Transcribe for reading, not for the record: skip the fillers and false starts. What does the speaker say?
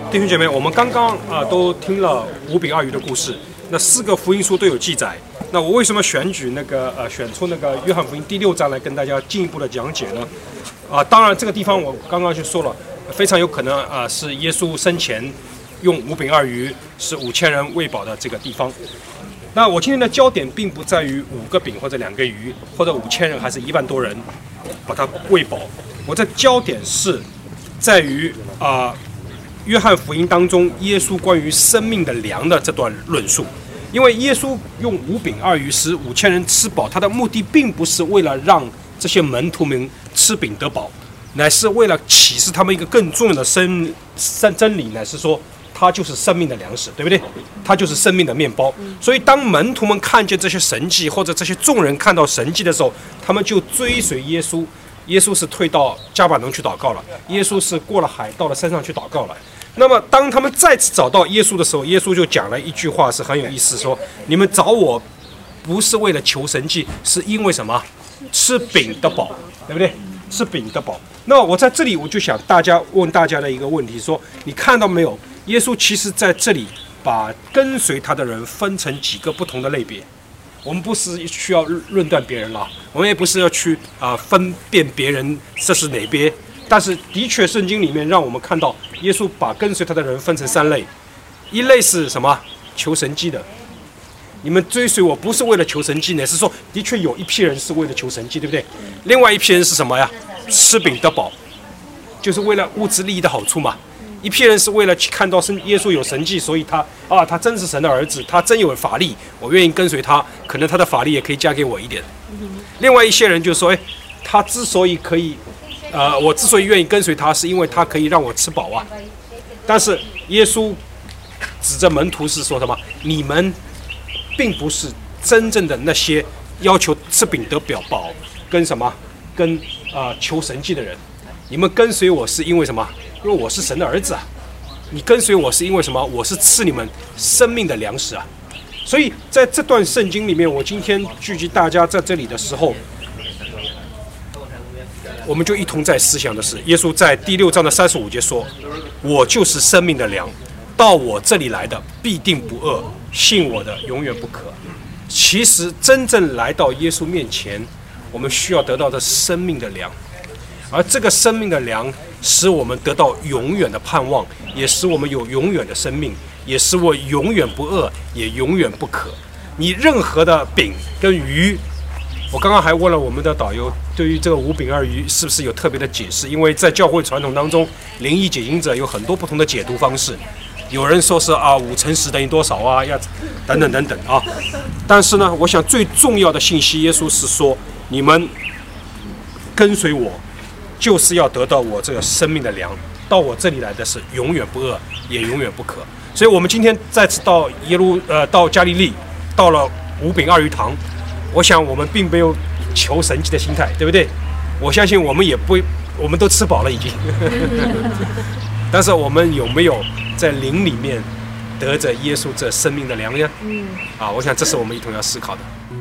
弟兄姐妹，我们刚刚都听了五饼二鱼的故事，那4个福音书都有记载。那我为什么选出那个约翰福音第6章来跟大家进一步的讲解呢？当然这个地方我刚刚就说了，非常有可能是耶稣生前用5饼2鱼使5000人喂饱的这个地方。那我今天的焦点并不在于5个饼或者2个鱼，或者5000人还是1万多人把它喂饱，我的焦点是在于约翰福音当中耶稣关于生命的粮的这段论述。因为耶稣用5饼2鱼使5000人吃饱，他的目的并不是为了让这些门徒们吃饼得饱，乃是为了启示他们一个更重要的真理，乃是说它就是生命的粮食，对不对？它就是生命的面包。所以当门徒们看见这些神迹，或者这些众人看到神迹的时候，他们就追随耶稣。耶稣是退到迦百农去祷告了，耶稣是过了海到了山上去祷告了。那么当他们再次找到耶稣的时候，耶稣就讲了一句话是很有意思，说你们找我不是为了求神迹，是因为什么？吃饼得饱，对不对？吃饼得饱。那我在这里我就想问大家的一个问题，说你看到没有？耶稣其实在这里把跟随他的人分成几个不同的类别。我们不是需要论断别人了，我们也不是要去分辨别人这是哪边。但是的确圣经里面让我们看到耶稣把跟随他的人分成3类。一类是什么？求神迹的，你们追随我不是为了求神迹，乃是说的确有一批人是为了求神迹，对不对？另外一批人是什么呀？吃饼得饱，就是为了物质利益的好处嘛。一批人是为了去看到耶稣有神迹，所以他真是神的儿子，他真有法力，我愿意跟随他，可能他的法力也可以加给我一点。另外一些人就说，他之所以可以我之所以愿意跟随他，是因为他可以让我吃饱啊。但是耶稣指着门徒是说什么？你们并不是真正的那些要求吃饼得饱跟什么跟求神迹的人。你们跟随我是因为什么？因为我是神的儿子啊。你跟随我是因为什么？我是赐你们生命的粮食啊。所以在这段圣经里面，我今天聚集大家在这里的时候，我们就一同在思想的是，耶稣在第6章的35节说：“我就是生命的粮，到我这里来的必定不饿，信我的永远不渴。”其实真正来到耶稣面前，我们需要得到的生命的粮，而这个生命的粮使我们得到永远的盼望，也使我们有永远的生命，也使我永远不饿，也永远不渴。你任何的饼跟鱼，我刚刚还问了我们的导游，对于这个5饼2鱼是不是有特别的解释？因为在教会传统当中，灵异解经者有很多不同的解读方式。有人说是5乘10等于多少啊？要等等等等啊。但是呢，我想最重要的信息，耶稣是说，你们跟随我，就是要得到我这个生命的粮。到我这里来的是永远不饿，也永远不渴。所以我们今天再次到到加利利，到了5饼2鱼堂。我想我们并没有求神迹的心态，对不对？我相信我们我们都吃饱了已经。但是我们有没有在灵里面得着耶稣这生命的粮呢？我想这是我们一同要思考的。